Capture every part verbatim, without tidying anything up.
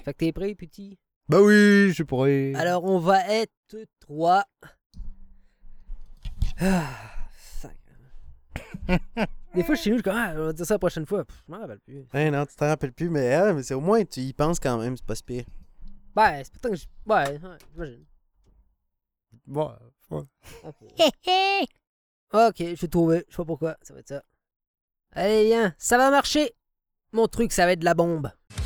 Fait que t'es prêt, petit? Ben oui, je suis prêt. Alors, on va être trois. Ah, sac. Des fois, chez nous, je suis comme, ah, on va dire ça la prochaine fois. Pff, je m'en rappelle plus. Hey, non, tu t'en rappelles plus, mais, ah, mais c'est au moins, tu y penses quand même, c'est pas si pire. Ben, c'est pas tant que je. Ouais, ouais, j'imagine. Bon, ouais. Ok. Ok, je vais trouver. Je sais pas pourquoi. Ça va être ça. Allez, viens. Ça va marcher. Mon truc, ça va être de la bombe.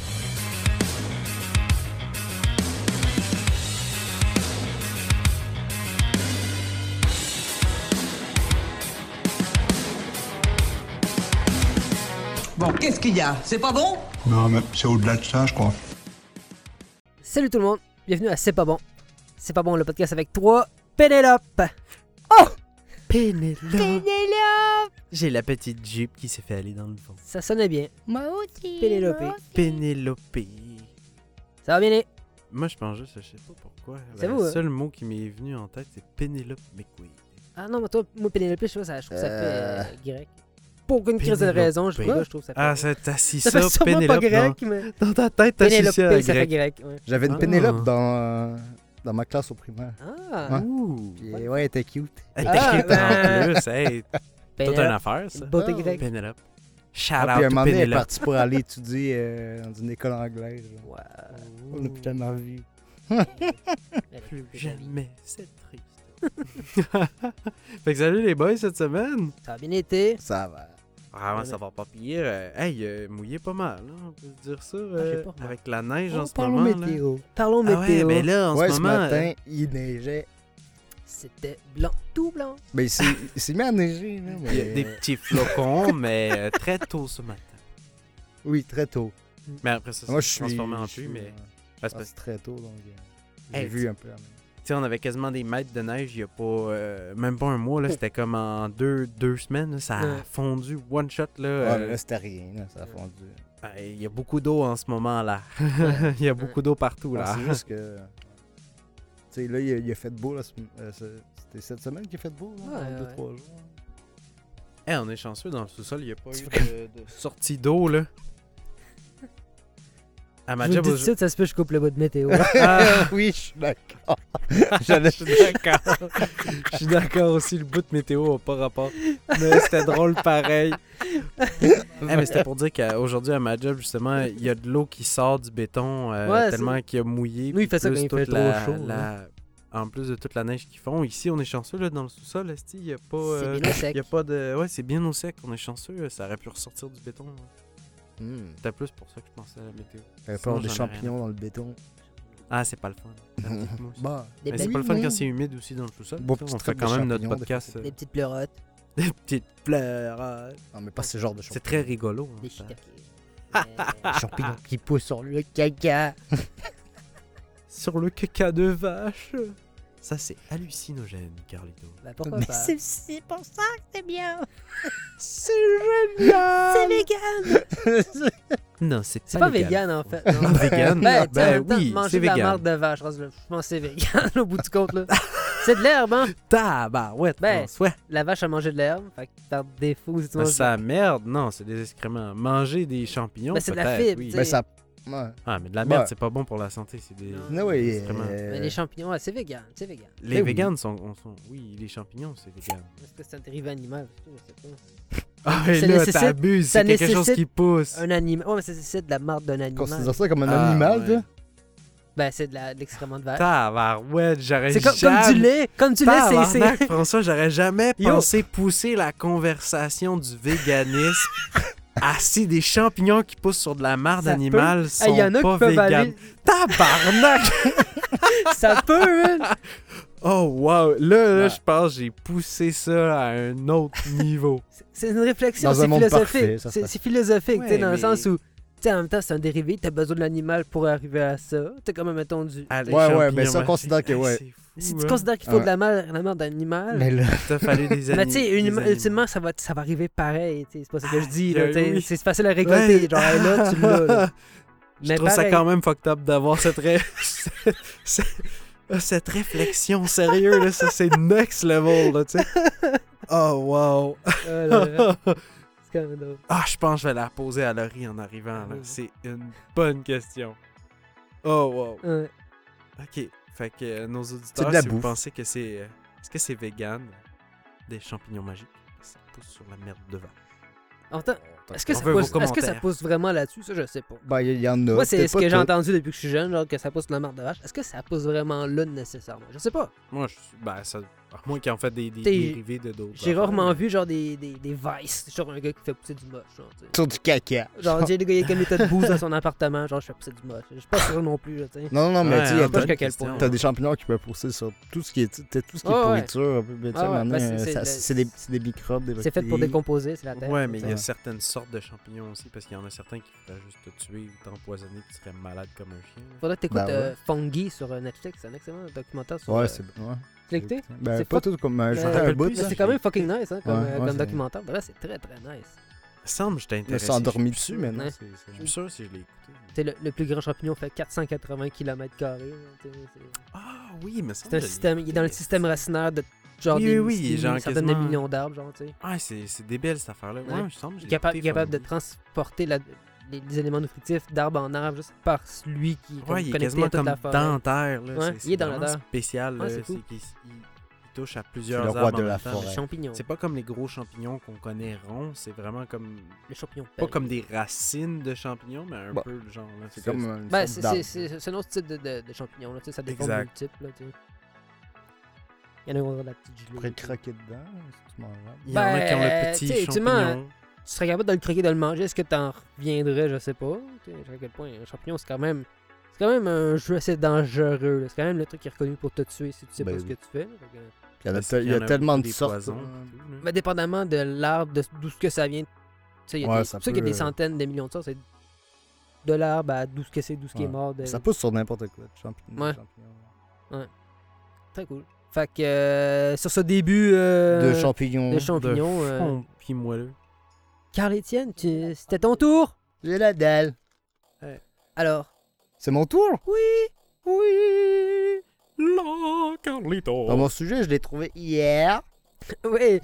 Bon, qu'est-ce qu'il y a? C'est pas bon? Non, mais c'est au-delà de ça, je crois. Salut tout le monde. Bienvenue à C'est pas bon. C'est pas bon, le podcast avec trois Pénélope. Oh! Pénélope! Pénélope! J'ai la petite jupe qui s'est fait aller dans le fond. Ça sonnait bien. Moi aussi. Pénélope. moi aussi. Pénélope. Ça va bien, aller? Moi, je pense juste, je sais pas pourquoi. C'est Le vous, hein? seul mot qui m'est venu en tête, c'est Pénélope McQuaid. Ah non, mais toi, moi, Pénélope, je sais pas, ça, je trouve que ça Euh. fait euh, grec. Pour aucune crise de Pénélope. raison, je trouve, là, je trouve que ça fait. Ah, ça t'a assis ça ça, fait sûrement Pénélope. pas grec, dans, mais. dans ta tête, t'as assis Pénélope, ça à ça fait grec. grec. Ouais. J'avais une Ah. Pénélope dans, euh, dans ma classe au primaire. Ah! Ouais. Ouh! Puis, ouais, elle était cute. Elle Ah, t'écrit ben. en plus, hey, toute Pénélope. une affaire, ça. Beauté Ah, grecque. Pénélope. Shout Ah, puis à un out moment to donné, elle est Pénélope. partie pour aller étudier euh, dans une école anglaise. genre. Wow. On a plus tellement vu. Elle a Plus fait sa vie. jamais, c'est triste. Fait que salut les boys cette semaine. Ça a bien été. Ça va. Ah ouais, ça va pas pire. Euh, hey, euh, mouillé pas mal, hein, on peut se dire ça. euh, pas. avec la neige en On ce parle moment. là. météo. Parlons Ah ouais, météo. mais là, en Ouais, ce ce moment. matin, euh, il neigeait. C'était blanc, tout blanc. Ben, il s'est- il s'est mis à neiger, là. il y a Mais... des petits flocons, mais euh, très tôt ce matin. Oui, très tôt. Mais après ça, Moi, ça je s'est suis. transformé en je suis, pluie, mais. euh, Ah, c'est ah, parce c'est très tôt, donc. euh, Hey, J'ai vu un peu. la même. Tu sais, on avait quasiment des mètres de neige il y a pas. euh, même pas un mois, là. C'était comme en deux, deux semaines, là, ça a Ouais. fondu one shot, là. Ouais, euh, mais là, c'était rien, là. Ça a fondu. ah, Il y a beaucoup d'eau en ce moment, là. Il y a beaucoup d'eau partout, Ouais, là. c'est juste que. Tu sais, là, il a, il a fait beau. Là, ce- euh, ce- C'était cette semaine qu'il a fait beau, là, Ouais, dans deux, ouais. trois jours. Eh, on est chanceux dans le sous-sol, il n'y a pas eu de, de sortie d'eau, là. À ma Je vous le job, dis tout au- de suite, ça se peut que je coupe le bout de météo. Ah, oui, je suis d'accord. je suis d'accord. Je suis d'accord aussi, le bout de météo n'a pas rapport. Mais c'était drôle pareil. Eh, mais c'était pour dire qu'aujourd'hui, à ma job, justement, il y a de l'eau qui sort du béton euh, Ouais, tellement qu'il a mouillé. Nous, il fait ça plus quand il toute fait trop la- chaud, la- En plus de toute la neige qu'ils font. Ici, on est chanceux, là, dans le sous-sol, esti, il n'y a pas... C'est euh, bien au sec. il y a pas de... Ouais, c'est bien au sec, on est chanceux. Ça aurait pu ressortir du béton. Hmm. C'était plus pour ça que je pensais à la météo. J'avais Sinon, peur des j'en ai rien. champignons dans le béton. Ah, c'est pas le fun. La petite mousse. Bah, Des Mais c'est belles- pas le fun oui. quand c'est humide aussi dans le sous-sol. Bon, Tu sais, petite on fait traite quand de même notre champignons, des podcast. Des euh, petites pleurotes. Des petites pleurs. non, mais pas ce genre de C'est champignons. très rigolo. hein, Des ça. shiitake. Des champignons qui poussent sur le caca. Sur le caca de vache. Ça, c'est hallucinogène, Carlito. Ben pourquoi Mais pas? C'est c'est pour ça que c'est bien. C'est génial! C'est vegan! Non, c'est C'est pas pas vegan en fait. non. Ah, vegan? Ben, Ben, tu sais, en même temps, oui, manger c'est de la vegan. marde de vache, je pense que c'est vegan au bout du compte. là. C'est de l'herbe, hein? Tabarouette, Ben, non, soit. La vache a mangé de l'herbe, fait que par défaut, si tu Ben, manges ça merde, non, c'est des excréments. Manger des champignons, Ben, c'est de la peut-être, fibre, oui. tu sais. Ben, ça. Ouais. Ah, mais de la merde, Ben. c'est pas bon pour la santé, c'est des... Non, oui. excréments. euh, Ben, les champignons, ouais, c'est vegan, c'est vegan. Les Eh oui. véganes sont, on sont... Oui, les champignons, c'est vegan. Est-ce que c'est un dérivé animal? Je sais pas. Ah, mais Ça là, nécessite- t'abuses, ça c'est quelque chose nécessite qui pousse. Un animal. Ouais, mais c'est- c'est de la marde d'un animal. Considère ça comme un Ah, animal, ouais. toi? Ben, c'est de la- de l'excrément de vache. Tabarouette, j'aurais C'est comme, jamais... comme du lait. Comme du lait, c'est- c'est. Tabarnak, François, j'aurais jamais Yo. pensé pousser la conversation du véganisme à si des champignons qui poussent sur de la marde Ça animale peut. sont Hey, y en a pas qui peuvent véganes. aller. Tabarnak! Ça peut, man. Oh wow! Là, là Ouais. je pense que j'ai poussé ça à un autre niveau. C'est une réflexion, Dans un c'est monde philosophique. parfait, ça se C'est passe. c'est philosophique, tu sais, Ouais, dans le mais- sens où, tu sais, en même temps, c'est un dérivé, t'as besoin de l'animal pour arriver à ça. T'as comme, mettons, du. Ah, les Ouais, ouais, champignons, mais ça, on ben, considère c'est- que, ouais. c'est fou, Si tu hein. considères qu'il faut Ouais. de la merde, la merde d'animal. Mais là. T'as fallu des Mais tu sais, ani- une- des animaux. ultimement, ça va, ça va arriver pareil. tu sais, C'est pas ça que je dis. Ah, là, tu sais, oui. C'est facile à récolter. Ouais. Genre, hey, là, tu l'as. là. Je Mais trouve ça pareil. quand même fucked up d'avoir cette, ré- cette- cette réflexion sérieux là, ça c'est next level là, tu sais. Oh wow. Oh là là. C'est quand même drôle. Ah, je pense que je vais la poser à Laurie en arrivant là. Ah oui. C'est une bonne question. Oh, wow. Ouais. OK. Fait que euh, nos auditeurs, de la si vous bouffe. pensez que c'est... euh, Est-ce que c'est vegan, des champignons magiques? Ça pousse sur la merde de vache. En temps, est-ce que, On ça veut vos pousse, est-ce que ça commentaires. pousse vraiment là-dessus? Ça, je sais pas. Ben, il y, y en a. Moi, c'est peut-être ce pas que j'ai tout. entendu depuis que je suis jeune, genre que ça pousse la marde de vache. Est-ce que ça pousse vraiment là nécessairement? Je sais pas. Moi, je suis... Ben, ça... À moins qu'ils en fait des, des T'sais, dérivés de d'autres. J'ai affaires, rarement mais- vu genre des, des, des vices, genre un gars qui fait pousser du moche. Genre, tu sais. Sur du caca. Genre, j'ai des gars, il y a comme des tas de bouse dans son appartement, genre je fais pousser du moche. Je suis pas sûr non plus, là, tu sais. Non, non, mais Ouais, tu sais, hein, y a pas t'as- jusqu'à quel question. point. t'as des champignons qui peuvent pousser sur tout ce qui est, t'sais, tout ce qui est Ouais, ouais. pourriture. Mais tu sais, Ah ouais, maintenant, ben, c'est- euh, c'est ça- le- c'est des, c'est des microbes, des C'est fait pour bactéries. décomposer, c'est la terre. Ouais, mais il y a Ouais. certaines sortes de champignons aussi, parce qu'il y en a certains qui pourraient juste te tuer ou t'empoisonner, puis tu serais malade comme un chien. là. Faudrait que t'écoutes Ben ouais. euh, Fungi sur euh, Netflix, c'est un excellent documentaire sur. Ouais, euh, c'est. Ouais. Tu l'as écouté? Ben, C'est pas fuck- tout comme. euh, Je Mais- vais faire un rappelle bout. plus, Mais ça. c'est quand même fucking nice, hein, comme, Ouais, euh, ouais, comme c'est- documentaire. Bref, c'est très très nice. Il semble que je t'ai Je me intéressé. suis endormi je suis dessus, mais non. Ouais. c'est- c'est- Je suis sûr si je l'ai écouté. Tu sais, le, le plus grand champignon fait quatre cent quatre-vingts kilomètres carrés. Ah oui, mais C'est un système, il est dans le système racinaire de genre Oui, des, oui, oui, des genre centaines de quasiment- millions d'arbres, genre, tu sais. Ah, c'est c'est débile cette affaire-là. Ouais, Ouais. je semble que je Il est l'ai capable, écouté, capable de Fungi. transporter la- les, les éléments nutritifs d'arbre en arbre juste par lui qui est comme Ouais, il est connecté quasiment à toute comme la forêt. dans terre. Là. Ouais, c'est, il c'est est dans la vraiment terre. spécial. Ouais, là. c'est cool. qu'il- il, il touche à C'est plusieurs le roi arbres de en la même temps. forêt. Les champignons. C'est pas comme les gros champignons qu'on connaît ronds, c'est vraiment comme... Les champignons. Pas comme des racines de champignons, mais un Bah, peu genre... Là, C'est comme une Ben, sorte c'est, d'arbre. c'est, c'est, c'est un autre type de, de, de champignons, là, tu sais, ça dépend Exact. multiples, là, tu sais. Il y en a qui ont la petite gelée. Après croquer dedans, si tu manges. Il y en a qui ont Ben, le petit tu sais, ultimement, champignon. Tu serais capable de le croquer, de le manger, est-ce que t'en reviendrais, je sais pas. Tu sais, à quel point un champignon, c'est quand même... C'est quand même un jeu assez dangereux, là. C'est quand même le truc qui est reconnu pour te tuer si tu sais Ben pas ce oui. que tu fais. là. Fait que- Il y, en a Parce te- qu'il il y a tellement beaucoup de des sortes. poisons, euh, puis tout, là. Ben, dépendamment de l'arbre, de d'où ce que ça vient. Tu sais, il y a Ouais, des- ça c'est pour ça qu'il y a peut, des euh, centaines, des millions de sortes. C'est de l'arbre à d'où ce que c'est, d'où ce qui est Ouais. mort. De... Ça pousse sur n'importe quoi. de Champignons. Ouais. champignons. Très cool. Fait que euh, sur ce début euh, De champignons. de champignons, De euh, fond, puis moelleux. Carl-Étienne, tu... c'était ton tour. J'ai la dalle. Alors, C'est mon tour? oui, Oui. La Carlito. Dans mon sujet, je l'ai trouvé hier. oui.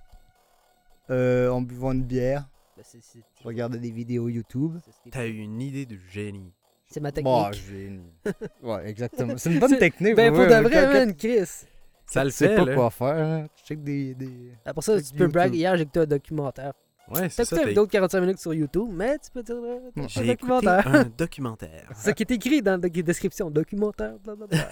Euh, en buvant une bière. Ben, c'est, c'est, Je regardais des vidéos YouTube. c'est ce qui- T'as eu une idée de génie. c'est ma Bon, technique. génie. Ouais, exactement. C'est une bonne C'est- technique. ben, pour ouais, de ouais, vrai, quand- quand man, Chris. Ça le tu sais fait, pas là. quoi faire. Hein. Je check des. des... Ah, pour ça, Avec tu du peux brag. YouTube. Hier, j'ai écouté un documentaire. Ouais, T'as c'est ça. écouté une t'as- vidéo de quarante-cinq minutes sur YouTube, mais tu peux dire euh, t'as écouté un J'ai écouté documentaire. un documentaire. C'est ce qui est écrit dans la description. Documentaire, blablabla.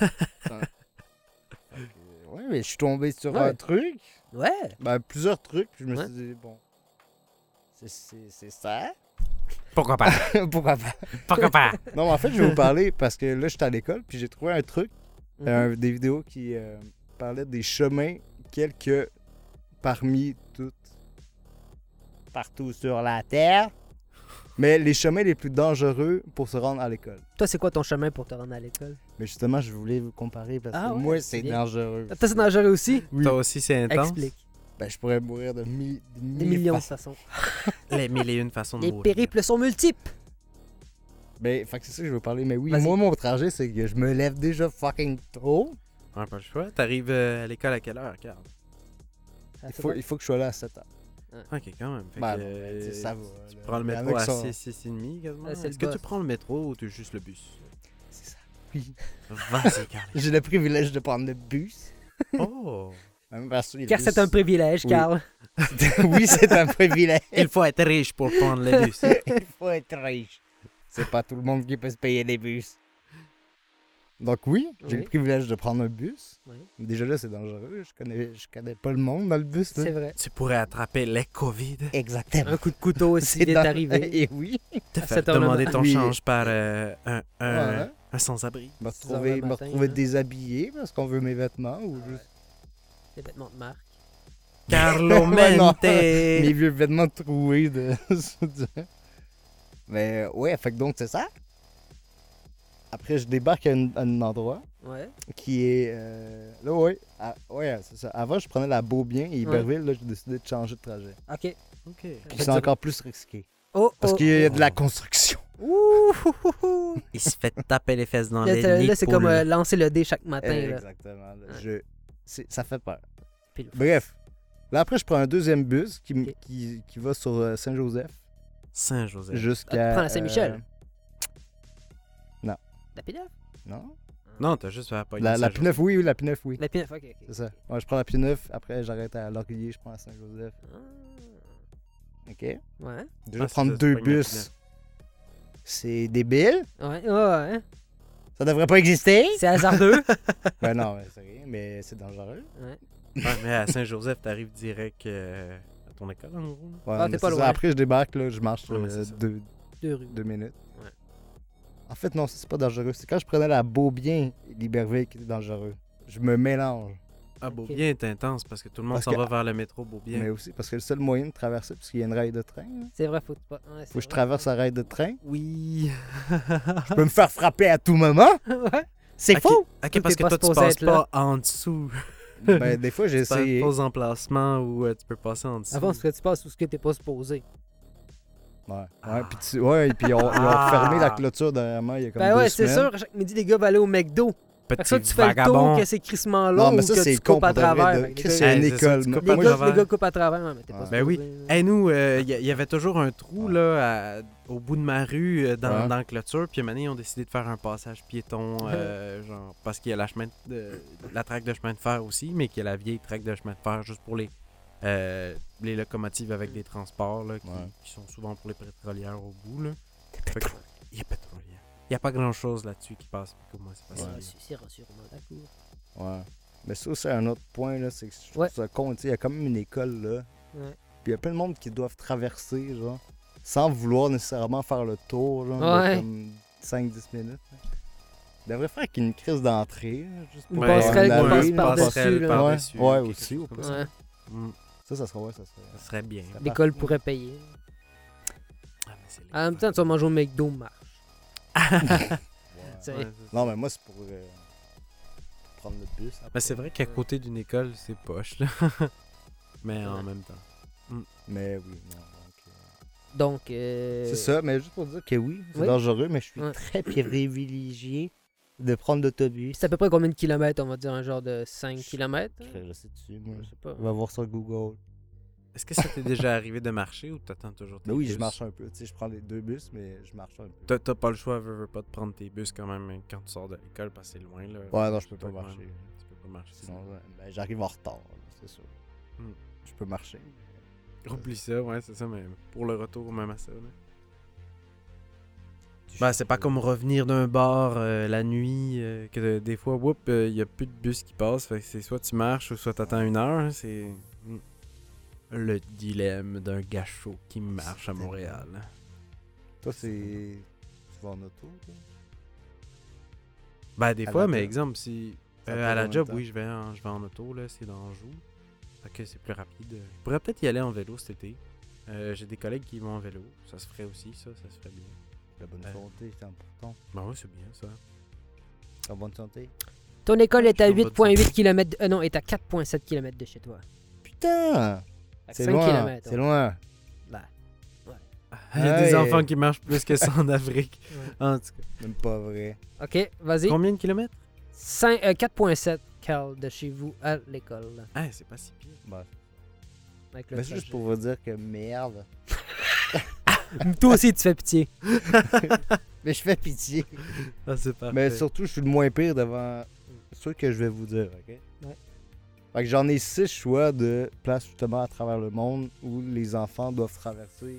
Ouais, mais je suis tombé sur Ouais. un truc. Ouais. Ben, plusieurs trucs. Puis je me Ouais. suis dit, bon. C'est, c'est, c'est ça. Pourquoi pas? Pourquoi pas? Pourquoi pas? Non, mais en fait, je vais vous parler parce que là, j'étais à l'école. Puis j'ai trouvé un truc. Mhm. euh, des vidéos qui euh, parlaient des chemins, quelques parmi toutes, partout sur la Terre, mais les chemins les plus dangereux pour se rendre à l'école. Toi, c'est quoi ton chemin pour te rendre à l'école? Mais justement, je voulais vous comparer parce Ah que ouais, moi, c'est c'est bien. dangereux. Toi, c'est dangereux aussi? Oui. Toi aussi, c'est intense. Explique. Ben, je pourrais mourir de mi- de Des mille millions de façons. façons. Les mille et une façons de Les mourir. périples sont multiples. Ben, fait que c'est ça que je veux parler. Mais oui, Vas-y. moi, mon trajet, c'est que je me lève déjà fucking tôt. Ouais, pas le choix. T'arrives euh, à l'école à quelle heure, Carl? Ah, Il c'est faut, bon. il faut que je sois là à sept heures. Ok, quand même. Fait Ben, que, non, ben, euh, tu sais, ça va. Tu là. prends le Il y en a métro qui à sont- six, six et demi, quasiment. Ah, c'est Est-ce le que boss. tu prends le métro ou tu juste le bus? C'est ça. Oui. Vas-y, Carl. J'ai le privilège de prendre le bus. Oh! Même parce que les Car bus- c'est un privilège, Oui. Carl. oui, c'est un privilège. Il faut être riche pour prendre le bus. Il faut être riche. C'est pas tout le monde qui peut se payer des bus. Donc oui, j'ai Oui. le privilège de prendre un bus. Oui. Mais déjà là, c'est dangereux. Je connais, je connais pas le monde dans le bus. là. C'est vrai. Tu pourrais attraper les COVID. Exactement. Un coup de couteau aussi C'est vite dans- arrivé. Et oui. Te À faire cette heure-là, demander ton oui. change par euh, un, un, Ouais. un sans-abri. Me six heures retrouver, le me matin, retrouver là. déshabillé parce qu'on veut mes vêtements ou juste Des vêtements de marque. Carlo Ouais, non. Mente! mes vieux vêtements troués de. Mais ouais, fait que donc c'est ça. Après, je débarque à, un- à un endroit Ouais. qui est. euh, Là, ouais. à- ouais, c'est ça. Avant, je prenais la Beaubien et Iberville. Là, j'ai décidé de changer de trajet. OK. Ok. Puis c'est encore plus risqué. Oh, Parce oh. qu'il y a de la construction. Ouh, hou, hou, hou. Il se fait taper les fesses dans Là, les t'as- nids là, c'est de comme poule. euh, lancer le dé chaque matin. Eh, là. exactement. là. Ouais. Je... c'est- Ça fait peur. Pile. Bref. Là, après, je prends un deuxième bus qui, m- Ok. qui, qui va sur euh, Saint-Joseph Saint-Joseph. jusqu'à. Ah, tu prends la Saint-Michel? euh, Non. La P neuf? Non? Non, t'as juste fait la La, la P neuf, oui, oui, la P neuf, oui. La P neuf, ok. ok. C'est ça. Ouais, je prends la P neuf, après j'arrête à Laurier, je prends à Saint-Joseph. Ah. OK? Ouais. Déjà, Ah, c'est prendre ça, deux c'est pas une bus, c'est débile. Ouais, ouais, ouais. Ça devrait pas exister. C'est hasardeux. Ben non, ben, c'est rien, mais c'est dangereux. Ouais. Ouais, mais à Saint-Joseph, t'arrives direct euh, à ton école, en gros. Ouais, Ah, mais t'es pas c'est ça. loin. Après, je débarque, là, je marche Ouais, mais euh, c'est ça. deux, Deux rues. deux minutes. Ouais. En fait, non, ça, c'est pas dangereux. C'est quand je prenais la Beaubien et Liberville qui était dangereux. Je me mélange. Ah, Beaubien est intense parce que tout le monde Parce s'en que- va vers le métro Beaubien. Mais aussi parce que le seul moyen de traverser, parce qu'il y a une rail de train, là, C'est vrai, faut pas. Ouais, faut que je traverse la rail de train. Oui. Je peux me faire frapper à tout moment. ouais. C'est Ok, faux! ok, Toi, parce t'es que pas toi, tu supposé passes être là. pas en dessous. Ben, des fois, j'ai Tu passes essayé. pas aux emplacements où euh, tu peux passer en dessous. Avant, ce que tu passes ou ce que t'es pas supposé. Ouais, ouais, Ah. puis tu- ouais, puis ils ont, ils ont Ah. fermé la clôture derrière moi il y a comme Ben deux ouais, c'est semaines. sûr, à chaque midi, les gars vont aller au McDo. Fait que Petit ça, tu fais le vagabond. tour que c'est crissement long Non, mais ou ça, que c'est tu coupes con à pour de vrai, travers. de- Fait que Chris, les c'est gars- une Hey, c'est ça, école. tu Moi, coupes Les à moi, gars, travers. les gars coupent à travers, ouais, mais t'es pas Ouais. supposé. Ben oui. là. Hey, nous, il y, y avait toujours un trou là, à- au bout de ma rue, euh, dans, Ouais. dans la clôture. Puis à un moment donné, ils ont décidé de faire un passage piéton, euh, genre, parce qu'il y a la, chemin de, la traque de chemin de fer aussi, mais qu'il y a la vieille traque de chemin de fer juste pour les, euh, les locomotives avec des transports là, qui, Ouais. qui sont souvent pour les pétrolières au bout. Là. Fait que- Il y a pétrolière. Il n'y a pas grand-chose là-dessus qui passe. Puis comme moi, c'est pas Ouais, ça. c'est c'est sûrement d'accord. Ouais. Mais ça, c'est un autre point, là, c'est que je trouve Ouais. ça con, tu sais, il y a quand même une école, là. Ouais. Puis il y a plein de monde qui doivent traverser, genre, sans vouloir nécessairement faire le tour, genre, de Ouais. comme cinq dix minutes. là. Il devrait faire qu'il y ait une crise d'entrée, là, juste Une pour Ouais, passerelle en qui aller, passe là. par-dessus, passerelle là. par-dessus, Ouais, ouais, quelque aussi, chose au comme pire. ça. Ouais. Mm. Ça, ça serait, ouais, ça serait... Ça serait bien. Ça L'école parfait. pourrait payer. Ah, mais c'est En même temps, tu vas manger au McDo, marche. Ouais. C'est- Ouais, c'est ça. Non, mais moi, c'est pour euh, prendre le bus. après. Mais c'est vrai qu'à côté d'une école, c'est poche, là. Mais en Ouais. même temps. Mais oui, non, donc... euh, Donc, euh... C'est ça, mais juste pour dire que oui, c'est Oui. dangereux, mais je suis Ouais. très privilégié de prendre l'autobus. C'est à peu près combien de kilomètres? On va dire un genre de cinq kilomètres? hein? Je sais dessus, moi. Je sais pas. On va voir sur Google. Est-ce que ça t'est déjà arrivé de marcher ou t'attends toujours tes Mais oui, bus? je marche un peu. Tu sais, je prends les deux bus, mais je marche un peu. T'as t'as pas le choix, veux, veux pas, de prendre tes bus quand même quand tu sors de l'école parce que c'est loin, là. Ouais, non, je peux Toi, pas quand marcher. même, Tu peux pas marcher. Sinon, ouais, ben, j'arrive en retard, là, c'est sûr. Hmm. Je peux marcher. Oublie ça, ouais, c'est ça, mais pour le retour, même à ça, là. Ben, c'est pas comme revenir d'un bar euh, la nuit, euh, que euh, des fois, whoop, il y a plus de bus qui passent, fait que c'est soit tu marches ou soit t'attends une heure, c'est hmm, le dilemme d'un gâchot qui marche à Montréal. Toi, c'est. Tu vas en auto, toi? Ben, des À fois, la mais job. exemple, si. Ça euh, prend à la combien de job, temps? oui, je vais en, je vais en auto, là, c'est dans Anjou. Fait que c'est plus rapide. Je pourrais peut-être y aller en vélo cet été. Euh, J'ai des collègues qui vont en vélo. Ça se ferait aussi, ça, ça se ferait bien. La bonne Euh. santé, c'est important. Ben oui, c'est bien ça. La bonne santé. Ton école est à Je suis en huit virgule huit kilomètres... Euh, non, est à quatre virgule sept kilomètres de chez toi. Putain! Fait que C'est cinq loin. kilomètres, C'est ouais. loin. Ben, Il y a des Ouais. enfants qui marchent plus que ça en Afrique. En tout cas. Même pas vrai. OK, vas-y. Combien de kilomètres? cinq, euh, quatre virgule sept, Carl, de chez vous à l'école. Ah, c'est pas si pire. Bah, Avec le mais c'est juste trajet. pour vous dire que merde. Toi aussi, tu fais pitié. Mais je fais pitié. Ah, c'est parfait. Mais surtout, je suis le moins pire devant ceux que je vais vous dire, ok? Ouais. Fait que j'en ai six choix de places justement à travers le monde où les enfants doivent traverser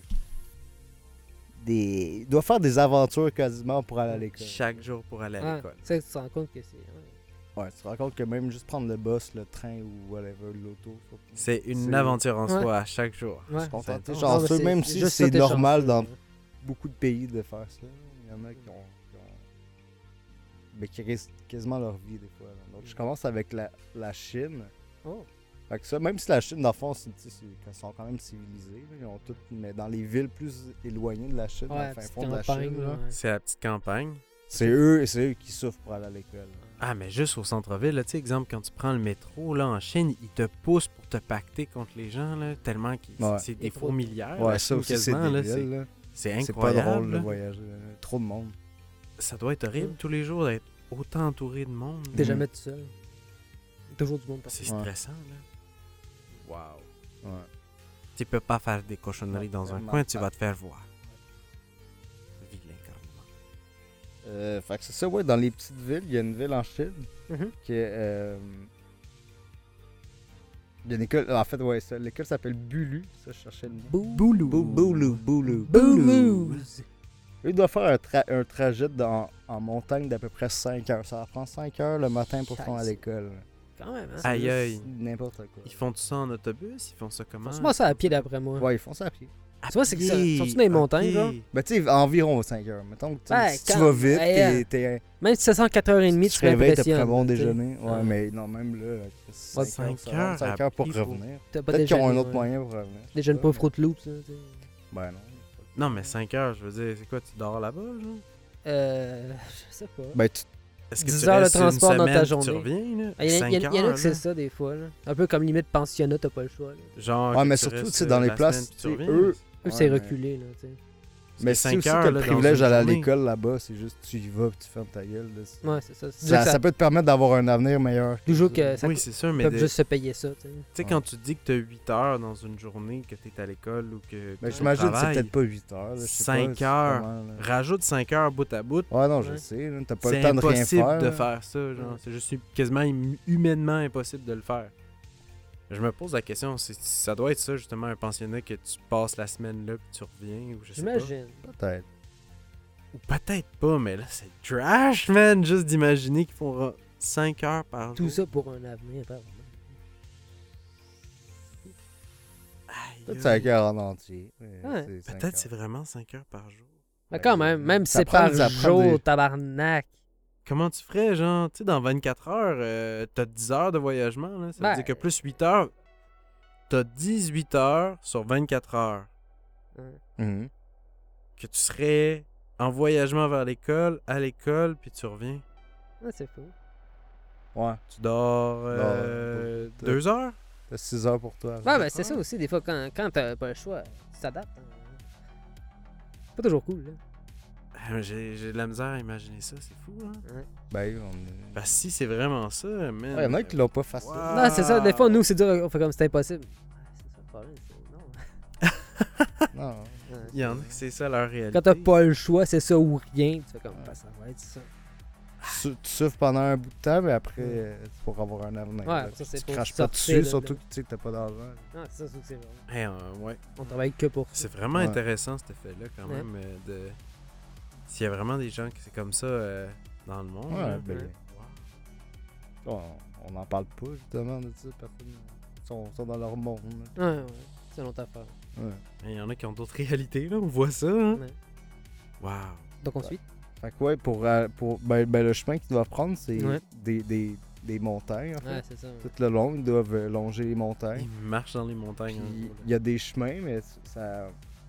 des. Ils doivent faire des aventures quasiment pour aller à l'école. Chaque jour pour aller à Ouais, l'école. ça, tu te rends compte que c'est... ouais. Ouais, tu te rends compte que même juste prendre le bus, le train ou whatever, l'auto. faut- C'est une C'est- aventure en Ouais. soi à chaque jour. Ouais. Je suis content. C'est intense. Genre, Non, mais ceux- c'est- même c'est si juste c'est ça, t'es normal chanceux, dans ouais. beaucoup de pays de faire ça. Il y en a qui ont, qui ont- mais qui risquent quasiment leur vie des fois. là. Donc je commence avec la, la Chine. Oh. Fait que ça, même si la Chine, dans le fond, c'est- tu sais, c'est- ils sont quand même civilisés. là, ils ont tout, mais dans les villes plus éloignées de la Chine, dans Ouais, le fin petite fond de la campagne, Chine, là, ouais. C'est la petite campagne. c'est eux, c'est eux qui souffrent pour aller à l'école. Ah, mais juste au centre-ville, là, tu sais, exemple, quand tu prends le métro, là, en Chine, ils te poussent pour te pacter contre les gens, là, tellement que Ouais. c'est des Il faut- fourmilières. Ouais, la ça Chine, aussi, c'est quasiment, là, débile. c'est- là. C'est C'est pas incroyable. drôle de là. voyager. là. Trop de monde. Ça doit être horrible tous les jours d'être autant entouré de monde. T'es Mhm. jamais tout seul. Toujours du monde partout. C'est Ouais. stressant, là. Wow. Ouais. Tu peux pas faire des cochonneries Ouais, dans un vraiment coin, tu pas. vas te faire voir. Vilain carrément. Euh, fait que c'est ça, ouais, dans les petites villes, il y a une ville en Chine Mhm. qui est. euh, Il y a une école. En fait, ouais, ça, l'école s'appelle Bulu. Ça, je cherchais le nom. Boulou. Bou- Boulou, Boulou. Boumous! Eux doivent faire un, tra- un trajet dans- en montagne d'à peu près cinq heures. Ça va prendre cinq heures le matin pour se rendre à Scheiße. l'école. Quand même, hein? C'est Aïe, juste aïe. N'importe quoi. Ils font tout ça en autobus? Ils font ça comment? C'est moi ça à pied d'après moi. Ouais, ils font ça à pied. À Tu vois, c'est que ça- pied, sont-ils dans les montagnes, ok. genre? Ben, tu sais, environ cinq heures. Mettons que tu- Ouais, si tu quand- vas vite, ouais, t'es- t'es. Même si c'est cent quatre heures trente, Tu tu te serais réveilles, t'as pris un impressionné. bon tu sais. déjeuner. Ouais, Ouais. mais non, même là, Ouais, cinq cinq heures, cinq heures heures pour à pied pour- revenir. T'as pas Peut-être qu'ils ont un déjeuné, autre ouais. moyen pour revenir. Des jeunes pauvres Fruit Loops, là, tu sais. Ben non. Non, mais cinq heures, je veux dire, c'est quoi, tu dors là-bas, genre? Euh. Je sais pas. Ben, tu Est-ce que dix tu heures de restes une transport dans ta semaine, puis journée. tu reviens, là? Ah, Il y, en a- il y en a- il y en a Cinq que c'est heures, ça des fois. Là. Un peu comme limite pensionnat, t'as pas le choix. Là. là. Genre, Ouais, que mais tu surtout, restes, tu sais, dans euh, les la places, semaine, puis tu tu sais, reviens. eux- Eux, Ouais, c'est mais- reculé. Là, tu sais. Mais c'est si cinq aussi heures, t'as là, le dans privilège une d'aller à journée. l'école là-bas, c'est juste tu y vas puis tu fermes ta gueule. là. C'est- Ouais, c'est ça. C'est Ça, ça, ça peut te permettre d'avoir un avenir meilleur. toujours que ça Oui, peut- c'est sûr, ils mais peuvent de- juste se payer ça. Tu sais. tu sais, quand tu dis que tu as huit heures dans une journée, que tu es à l'école ou que, Mais que tu j'imagine que c'est travailles, peut-être pas huit heures. là, je sais cinq pas, c'est heures. comment, là. rajoute cinq heures bout à bout, Ouais, non, je Ouais. sais. là, T'as pas c'est le temps de rien impossible faire. de là. faire ça. Genre. Ouais. C'est juste quasiment hum- humainement impossible de le faire. Je me pose la question, c'est- ça doit être ça, justement, un pensionnat que tu passes la semaine là puis tu reviens, ou je sais pas. J'imagine. Peut-être. Ou peut-être pas, mais là, c'est trash, man, juste d'imaginer qu'ils font cinq heures par jour. Tout ça pour un avenir. apparemment. Aïe, Peut-être aïe. cinq heures en entier. mais Ouais. c'est cinq Peut-être c'est heures. vraiment cinq heures par jour. Mais Ben, quand même, même si ça c'est prend- par ça prend jour, des- tabarnak. Comment tu ferais, genre, tu sais, dans vingt-quatre heures, euh, t'as dix heures de voyagement, là. Ça Ben- veut dire que plus huit heures, t'as dix-huit heures sur vingt-quatre heures Ouais. Mhm. que tu serais en voyagement vers l'école, à l'école, puis tu reviens. Ouais, c'est fou. Ouais. Tu dors euh, t'as- deux heures? T'as six heures pour toi. Ouais, ben c'est ça aussi, des fois, quand, quand t'as pas le choix, tu t'adaptes. hein. Pas toujours cool, là. Ah, J'ai j'ai de la misère à imaginer ça, c'est fou, hein? Ben, on est. Bah si c'est vraiment ça, man. Ouais, y en a qui l'ont pas facile. Wow. Non, c'est ça, des fois, nous, c'est dur, on fait comme c'est impossible. Ouais, c'est ça le problème, c'est non. Non. Ouais, Il y en a que c'est ça leur réalité. Quand t'as pas le choix, c'est ça ou rien. Tu fais comme, ben, ça va être ça. Tu, tu souffres pendant un bout de temps, mais après, euh, c'est pour avoir un avenir. Ouais, là. ça, c'est tu pour craches pas sortir dessus, de- surtout de- que tu sais que t'as pas d'argent. Non, c'est ça, c'est que c'est vrai. Hey, euh, ouais. On travaille que pour ça. C'est vraiment Ouais. intéressant cet effet-là quand Ouais. même. euh, de... S'il y a vraiment des gens qui c'est comme ça euh, dans le monde. Ouais, là, ben, Ouais. wow. on, on n'en parle pas justement de ça. Personne. Ils sont, sont dans leur monde. là. Ouais, ouais. C'est une autre affaire. Ouais. Il y en a qui ont d'autres réalités, là. On voit ça. Hein? Ouais. Wow. Donc ensuite, Fait que ouais, pour, euh, pour ben, ben, le chemin qu'ils doivent prendre, c'est Ouais. des, des, des montagnes en fait. ouais, c'est ça. Tout le long, ils doivent euh, longer les montagnes. Ils marchent dans les montagnes. Puis, hein, il y a des chemins, mais ça.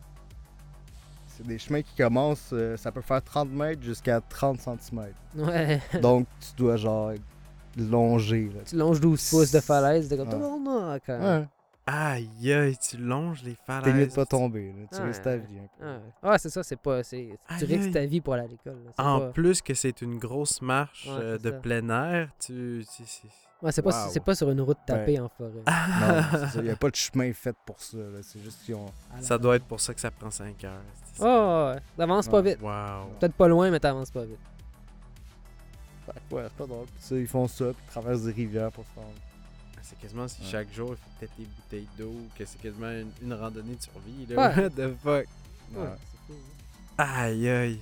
C'est des chemins qui commencent, euh, ça peut faire trente mètres jusqu'à trente centimètres. Ouais. Donc tu dois genre longer. Là. Tu longes douze pouces de falaise, t'es comme, Ouais. oh non, quand même. Ouais. Aïe, aïe, tu longes les falaises. T'es mieux de pas tomber. Là. Tu Ouais. risques ta vie. Un peu. Ouais, ouais c'est ça, c'est pas. c'est- Tu Aïe, risques aïe. ta vie pour aller à l'école. là. C'est En pas, plus que c'est une grosse marche Ouais, euh, c'est de ça. plein air, tu... tu- c'est- ouais, c'est pas, Wow. c'est pas sur une route tapée en forêt. Non, il n'y a pas de chemin fait pour ça. là. C'est juste qu'ils ont. À la Ça base. doit être pour ça que ça prend cinq heures. c'est- Oh, ouais. T'avances pas Ouais. vite. Wow. Peut-être pas loin, mais t'avances pas vite. Fait que ouais, c'est pas drôle. Puis ça, ils font ça, puis ils traversent des rivières pour se rendre. C'est quasiment si Ouais. chaque jour il faut peut-être des bouteilles d'eau, que c'est quasiment une, une randonnée de survie. Là. Ouais. What the fuck? Ouais, Ouais. c'est cool. Aïe aïe.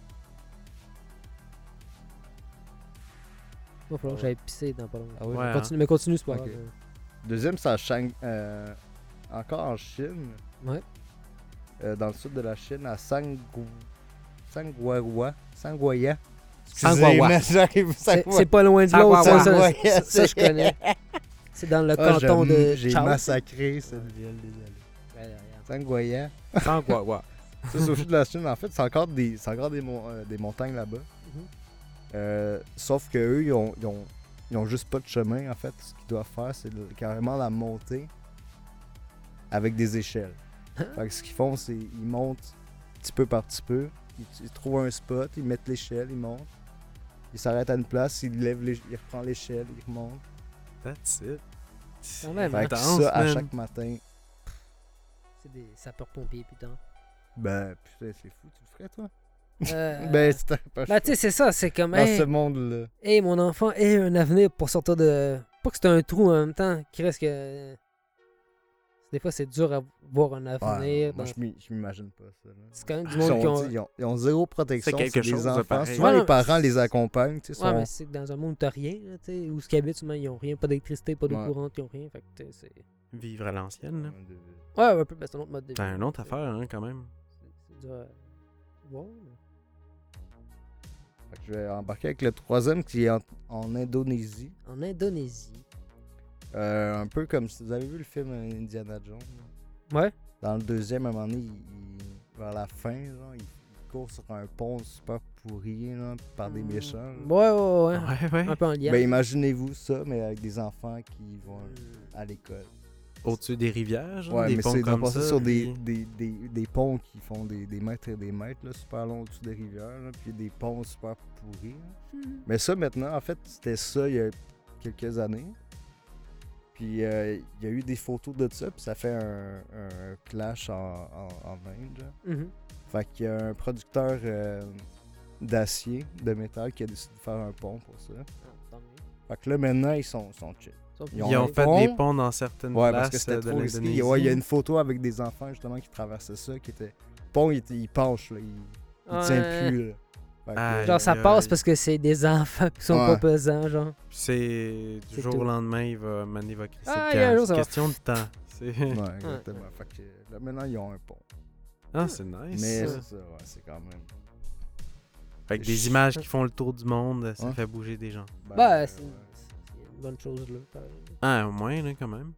Il va falloir que j'aille pisser dans pas longtemps. Ah oui? Ouais, hein. Continue, mais continue, c'est pas Ok. grave. Deuxième, c'est à Shang... euh, encore en Chine. Ouais. Euh, dans le sud de la Chine, à Sangu... Sanguahua. Sanguaya. Sanguahua. mais j'arrive- C'est Sanguahua. c'est pas loin de Ça l'autre, va, ça, ouais. ça, ça, ça, je connais. C'est dans le Ah, canton j'ai- de J'ai Chao. massacré cette ville, désolé. Ouais, regarde. Sanguaya. Sans quoi, ouais. Ça, c'est au sud de la Chine. En fait, c'est encore des, c'est encore des, mon- euh, des montagnes là-bas. Mhm. Euh, sauf que eux, ils ont, ils, ont, ils ont juste pas de chemin. En fait, ce qu'ils doivent faire, c'est le- carrément la montée avec des échelles. Fait que ce qu'ils font, c'est ils montent petit peu par petit peu. Ils, ils trouvent un spot, ils mettent l'échelle, ils montent. Ils s'arrêtent à une place, ils lèvent les, ils reprennent l'échelle, ils remontent. That's it. Quand même, Fait hein. que Intense, ça, à man. chaque matin, C'est des sapeurs-pompiers, putain. ben putain, c'est fou. Tu le ferais, toi? Euh, Ben, c'était pas ben, tu sais, c'est ça, c'est comme. dans Hey, ce monde-là. hey, mon enfant ait un avenir pour sortir de. Pas que c'est un trou en même temps, qui reste que. Des fois, c'est dur à voir un Ouais, avenir. moi, dans- je m'y- je m'imagine pas ça. là. C'est quand même du Ils, monde sont- qui ont. tu sais, ils ont, ils ont zéro protection. C'est quelque des chose de enfants. pareil. Souvent, Ouais, les non, parents c'est- les accompagnent. tu sais, Ouais, sont- mais c'est que dans un monde où t'as rien, là, tu sais, où ce qu'ils habitent, souvent, ils ont rien, pas d'électricité, pas d'eau Ouais. courante, ils ont rien. Fait que, tu sais, c'est. Vivre à l'ancienne, là. Ouais, ouais, un peu, ben, c'est un autre mode de vie. C'est une autre affaire, hein, quand même. C'est dur à voir, mais- Fait que je vais embarquer avec le troisième qui est en, en Indonésie. En Indonésie. Euh, un peu comme si vous avez vu le film Indiana Jones. là. Ouais. Dans le deuxième, à un moment donné, il- il- vers la fin, genre, il, il court sur un pont super pourri là, par des méchants. là. Ouais, ouais, ouais. Ouais, ouais. Un peu en lien. Ben, imaginez-vous ça, mais avec des enfants qui vont Hmm. à l'école. Au-dessus des rivières, genre, Ouais, des mais ponts c'est ils ont comme passé ça. sur des, puis- des, des, des ponts qui font des, des mètres et des mètres, là, super longs au-dessus des rivières, là, puis des ponts super pourris. là. Mais ça, maintenant, en fait, c'était ça il y a quelques années. Puis euh, il y a eu des photos de ça, puis ça fait un, un clash en, en, en Inde. là. Mhm. Fait qu'il y a un producteur euh, d'acier, de métal, qui a décidé de faire un pont pour ça. Ah, tant mieux. Fait que là, maintenant, ils sont, sont chill. Sauf Ils que- Ils ont un fait pont. des ponts dans certaines Ouais, places parce que c'était euh, de trop risqué. l'Indonésie. Ouais, il y a une photo avec des enfants, justement, qui traversaient ça, qui était... Le pont, il, était- il penche, là. Il, il tient Ouais. plus, là. Fait que, Aïe, Genre, ça aïe, passe aïe. parce que c'est des enfants qui sont Ouais. pas pesants, genre. C'est du C'est jour tout. au lendemain, il va, Mané va crisser Ah, le il y a un camp. jour, ça C'est va. question de temps. C'est... Ouais, exactement. Fait que là, maintenant, ils ont un pont. Ah, c'est nice. Mais ça. c'est ça, ouais, c'est quand même... Fait que des images qui font le tour du monde, ça Ouais. fait bouger des gens. Ben, Bah, euh, c'est ouais. c'est une bonne chose, là. pareil. Ah, au moins, là, quand même.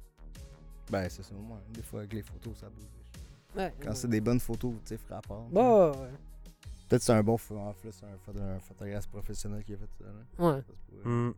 Ben, c'est ça, au moins. Des fois, avec les photos, ça bouge. Ouais. Quand ouais. c'est des bonnes photos, tu sais, frappantes. Bah, ouais. Peut-être que c'est un bon pho- en fait, c'est un, photo- un photographe professionnel qui a fait ça. Là. Ouais. Ça se pourrait. Hmm.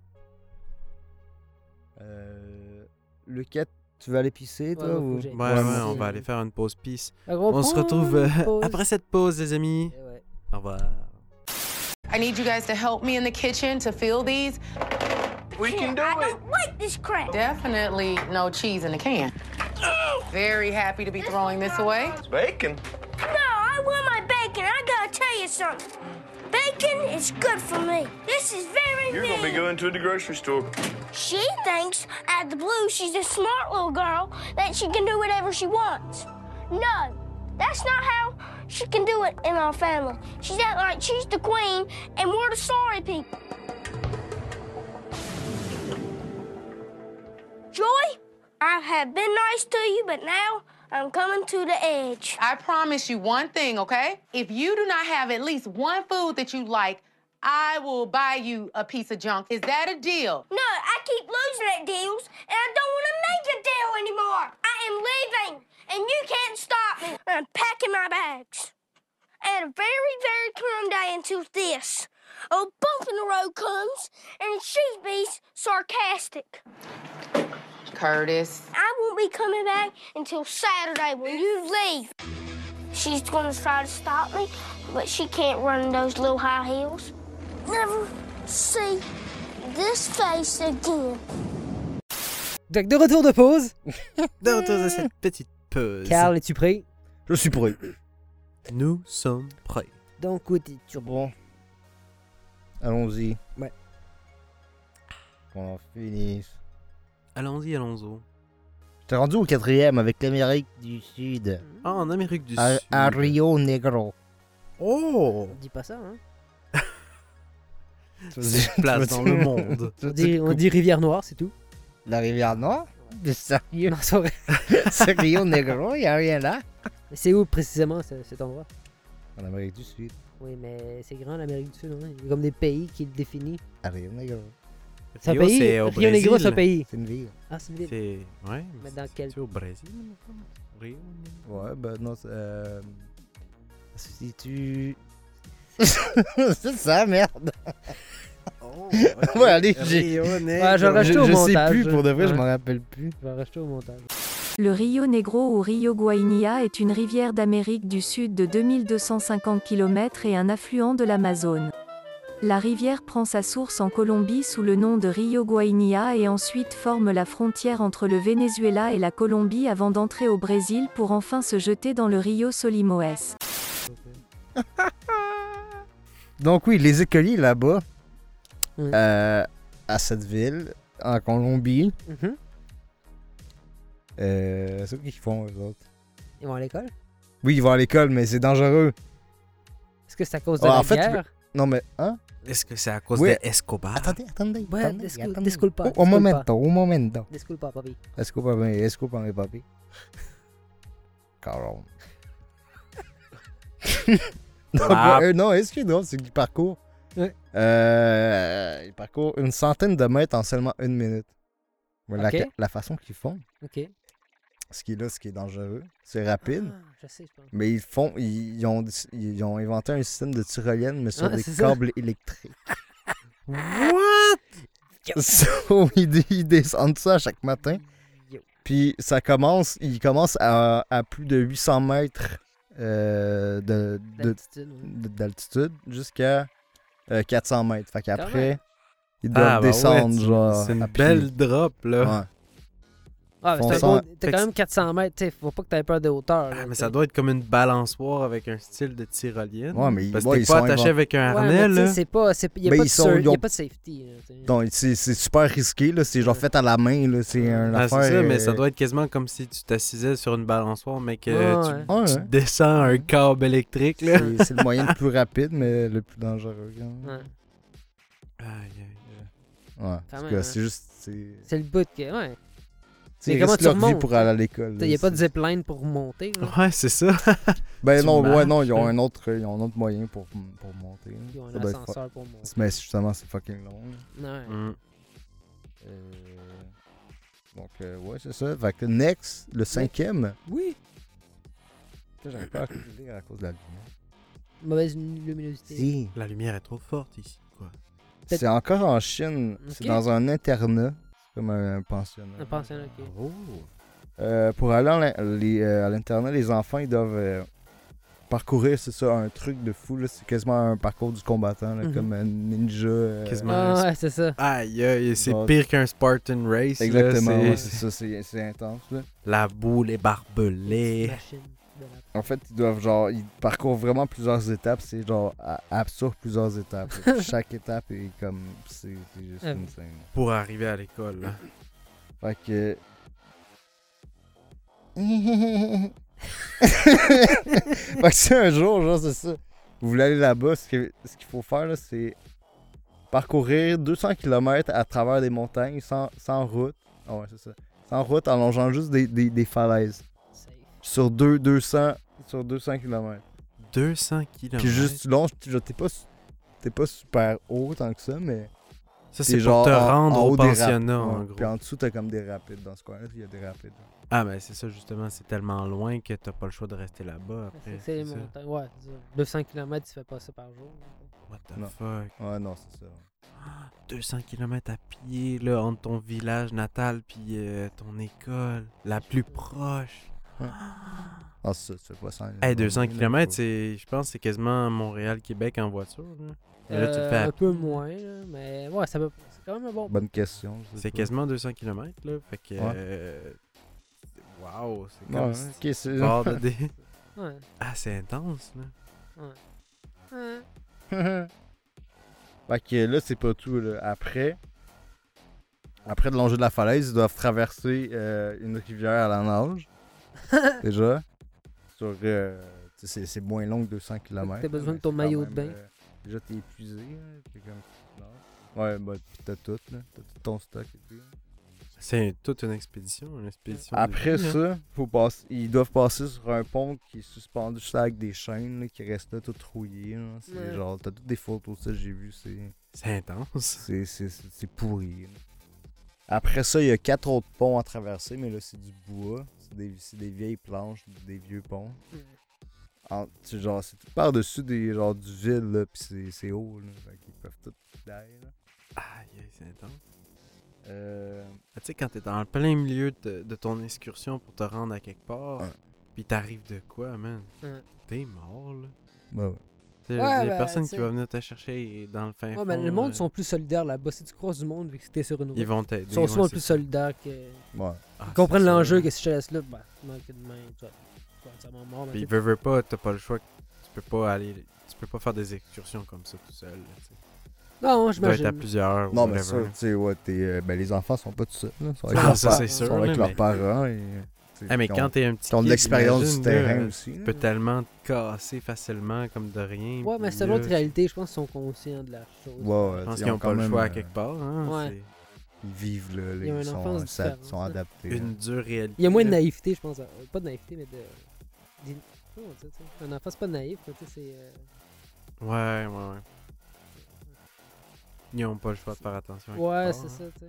Euh, Luquette, tu veux aller pisser, toi? Ouais, ouais, ou... faut que j'aille. Ouais, ouais, Ouais, on c'est- va aller faire une pause pisse. Un gros On se pont, retrouve euh, pause. après cette pause, les amis. Eh ouais. Au revoir. I need you guys to help me in the kitchen to fill these. We can do I it. don't like this crap. Definitely no cheese in the can. Very happy to be throwing this away. Bacon? No, I want my bacon. I gotta tell you something. Bacon is good for me. This is very You're mean. gonna be going to the grocery store. She thinks, out of the blue, she's a smart little girl, that she can do whatever she wants. No, that's not how she can do it in our family. She's act like she's the queen, and we're the sorry people. Joy, I have been nice to you, but now I'm coming to the edge. I promise you one thing, okay? If you do not have at least one food that you like, I will buy you a piece of junk. Is that a deal? No, I keep losing at deals, and I don't want to make a deal anymore. I am leaving, and you can't stop me. I'm packing my bags. And a very, very calm day until this. A bump in the road comes, and she be's sarcastic. Curtis. I won't be coming back until Saturday when you leave. She's gonna try to stop me, but she can't run in those little high heels. Never see this face again. Donc, de retour de pause. De retour de cette petite pause. Carl, es-tu prêt? Je suis prêt. Nous sommes prêts. Donc, où es-tu? Bon. Allons-y. Ouais. Qu'on en finisse. Allons-y, allons-y. J'étais rendu au quatrième avec l'Amérique du Sud. Ah, en Amérique du À, Sud. à Rio Negro. Oh! Dis pas ça, hein? Cette place dans le monde. On dit, on dit Rivière Noire, c'est tout. La rivière Noire? De sérieux? Non, c'est vrai. C'est Rio Negro, il a rien là. Mais c'est où précisément ce- cet endroit? En Amérique du Sud. Oui, mais c'est grand l'Amérique du Sud, hein? Il y a comme des pays qui le définissent. À Rio Negro. C'est un Rio, pays? c'est au Rio Negro, Brésil. c'est un pays. C'est une ville. Ah, c'est une ville. C'est... Ouais. Mais dans quel- C'est au Brésil, il me semble. Rio. Ouais, ben non, c'est... Euh... ça se situe... c'est ça, merde. Oh, Ouais, allez, j'ai- Rio Ouais, j'aurais Je, acheté au je sais montage. plus, pour de vrai, je Ouais. m'en rappelle plus. Je vais racheter au montage. Le Rio Negro ou Rio Guainia est une rivière d'Amérique du Sud de deux mille deux cent cinquante kilomètres et un affluent de l'Amazone. La rivière prend sa source en Colombie sous le nom de Rio Guainia et ensuite forme la frontière entre le Venezuela et la Colombie avant d'entrer au Brésil pour enfin se jeter dans le Rio Solimões. Donc oui, les écoliers là-bas, Mm. euh, à cette ville, en Colombie, Mhm. euh, c'est quoi qu'ils font, eux autres? Ils vont à l'école? Oui, ils vont à l'école, mais c'est dangereux. Est-ce que c'est à cause de Ah, la en fait, guerre? Non, mais, hein? Est-ce que c'est à cause Oui. de Escobar? Attendez, attendez. Ouais, attendez, discul- attendez. disculpa, Oh, un disculpa. momento, un momento. Disculpa, papi. Escúpame, escúpame, papi. Caron. Donc, Ah. euh, non, est-ce qui est drôle, c'est qu'il parcourt. Ouais. Euh, il parcourt une centaine de mètres en seulement une minute. Mais la- Ok. la, façon qu'ils font, Ok. ce qui est là, ce qui est dangereux, c'est rapide. Ah, je sais, je pense. Mais ils font, ils, ils ont, ils ont inventé un système de tyrolienne, mais sur Ah, des c'est ça. câbles électriques. What? So, ils, dé- ils descendent ça à chaque matin. Yo. Puis ça commence, il commence à, à plus de huit cents mètres euh, de, de- D'altitude, ouais. de- d'altitude jusqu'à euh, quatre cents mètres. Fait même. qu'après, ils doivent Ah, bah ouais, descendre, tu- genre. c'est une à pied. belle drop, là. Ouais. Ah, mais font c'est un ça- bon- Fait t'as que quand même quatre cents mètres, tu sais, faut pas que t'aies peur de hauteur. là, Ah, mais tu ça sais. doit être comme une balançoire avec un style de tyrolienne. Ouais, mais ils- Parce que ouais, t'es ils pas sont attaché invent- avec un Ouais, harnais, mais tu sais, là. c'est pas, c'est, y a Ben, pas ils de sont- sur- ils y a ont- pas de safety, là, tu sais. Donc, c'est c'est super risqué, là. C'est genre Ouais. fait à la main, là. C'est un Ah, affaire. c'est ça, mais ça euh, doit être quasiment comme si tu t'assisais sur une balançoire, mais que Ouais, tu, ouais. Ouais, tu ouais. descends un câble électrique, là. C'est c'est le moyen le plus rapide, mais le plus dangereux. quand même. Ouais. Aïe, aïe, Ouais. En Quand tout même, cas, hein. c'est juste. C'est. C'est le bout que, ouais. C'est Mais comment risque tu leur vie remontes, pour hein? aller à l'école. Il y là, a pas de c'est- zipline pour monter, là. aïe. Ouais, c'est ça. Ben Tu non, ouais, marches, non, ils ont là. un autre, ils ont un autre moyen pour, pour monter. là. Ils ont Ça un doit être ascenseur pour monter. fa- Mais justement, c'est fucking long. là. Ouais. Mm. Euh, Donc, euh, ouais, c'est ça. Fait que next, le cinquième. Oui. Que j'avais pas à lire à cause de la lumière. Mauvaise luminosité. Si. La lumière est trop forte ici, quoi. Peut-être- C'est encore en Chine. C'est Ok. dans un internat. C'est comme un, un pensionnat. Un pensionnat, ok. Oh. Euh, pour aller en l'in- les, euh, à l'internat, les enfants, ils doivent euh, parcourir, c'est ça, un truc de fou. là. C'est quasiment un parcours du combattant, là, Mhm. comme un ninja. euh, Quasiment. Ah, ouais, c'est ça. Aïe, aïe, c'est Bon. pire qu'un Spartan Race. là, Exactement, c'est- ouais, c'est ça, c'est c'est intense. Là. La boue, les barbelés. Machine de la- En fait, ils doivent, genre, ils parcourent vraiment plusieurs étapes. C'est genre à- absurde plusieurs étapes. là. Puis chaque étape est comme. C'est c'est juste Ah. insane. Pour arriver à l'école, là. Fait que. fait que si un jour, genre, c'est ça. Vous voulez aller là-bas, ce que- ce qu'il faut faire, là, c'est parcourir deux cents kilomètres à travers des montagnes sans, sans route. Ah ouais, c'est ça. Sans route, en longeant juste des, des, des falaises. Safe. Sur deux, deux cents, sur deux cents kilomètres. deux cents kilomètres. Puis juste, tu longes, tu- genre, t'es pas, su- t'es pas super haut tant que ça, mais. Ça, t'es c'est pour te en- rendre en au haut des rap- pensionnat, en ouais. gros. Puis en dessous, t'as comme des rapides dans ce coin-là, il y a des rapides. Ah, mais c'est ça, justement. C'est tellement loin que t'as pas le choix de rester là-bas après. C'est- C'est les c'est ça. montagnes. Ouais, c'est ça. deux cents kilomètres, tu fais pas ça par jour. What the Non. fuck? Ouais, non, c'est ça. deux cents kilomètres à pied, là, entre ton village natal puis euh, ton école. La plus proche. Ah, c'est ça, tu fais pas ça. Hey, deux cents kilomètres, c'est, je pense que c'est quasiment Montréal-Québec en voiture. Là. Et là, tu le fais à- Un peu moins, là, mais ouais, ça peut... c'est quand même un bon. Bonne question. je sais C'est pas. quasiment deux cents kilomètres, là. Fait que. Ouais. euh, Wow, c'est Ouais, comme. ouais, si ok, c'est. tu pars de des- Ouais. Ah, c'est intense, là. Ouais. Fait que là, c'est pas tout. Là. Après, après de longer de la falaise, ils doivent traverser euh, une rivière à la nage. Déjà. Sur, euh, tu sais, c'est, c'est moins long que deux cents kilomètres. T'as besoin mais de ton c'est maillot quand de même, bain. euh, déjà, t'es épuisé. Hein, t'es comme, tu nages. Ouais, bah, pis t'as tout. Là. T'as tout ton stock et tout. C'est toute une expédition, une expédition. de Après vie, hein. ça, faut passer, ils doivent passer sur un pont qui est suspendu juste avec des chaînes là, qui restent là tout rouillé. Là. C'est Ouais. genre, t'as toutes des photos, ça j'ai vu, c'est, C'est intense. c'est, c'est, c'est, c'est pourri. là. Après ça, il y a quatre autres ponts à traverser, mais là c'est du bois. C'est des, c'est des vieilles planches, des vieux ponts. En- c'est genre, c'est tout par-dessus des, genre, du vide, là, pis c'est, c'est haut. Là, fait qu'ils peuvent tout derrière. Là. Aïe, aïe, c'est intense. Euh, Ah, tu sais, quand t'es dans le plein milieu de, de ton excursion pour te rendre à quelque part, Ouais. pis t'arrives de quoi, man? Ouais. T'es mort, là. bah ouais. Tu sais, Ouais, il y a ben, personne tu qui sais. va venir te chercher dans le fin Ouais, fond. mais le monde euh, sont plus solidaires là-bas. Si tu croises du monde, vu que t'es sur une route, Ils vont t'aider. ils sont ouais, souvent c'est plus ça. solidaires que. Ouais. Ah, Ils comprennent c'est ça, l'enjeu là. que si je te laisse là, bah, tu manques de main, tu vas tu vas entièrement mort. mais Puis tu- veux, veux pas, t'as pas le choix. Tu peux pas aller... Tu peux pas faire des excursions comme ça tout seul. Là, tu sais. Non, Tu dois être à j'imagine. plusieurs. Non, ou mais ça, whatever. tu sais, ouais, t'es, euh, ben, les enfants sont pas tout seuls. Là. Ils sont avec, Ah, leurs, ça, par- c'est sûr, sont avec là, leurs mais- parents. Et, tu sais, Ah, mais qui quand ont- t'es un petit qui ont de kid, l'expérience du imagine, terrain là, aussi. Tu là. peux tellement te casser facilement comme de rien. Ouais, mais puis c'est une là, autre réalité. Je pense qu'ils sont conscients de la chose. Ouais, ouais, Je pense ils qu'ils ont n'ont quand pas le même, choix à euh, quelque part. Hein, Ouais. c'est- Ils vivent, là, là, Il y a ils une sont, enfance ça- différente, sont là. adaptés. là. Une dure réalité. Il y a moins de là. naïveté, je pense. euh, Pas de naïveté, mais de. d'in- Comment on dit ça, tu sais? Un enfant, c'est pas naïf, mais tu sais, c'est. euh, Ouais, ouais, ouais. Ils n'ont pas le choix de faire attention. à quelque Ouais, part, c'est hein. ça, tu sais.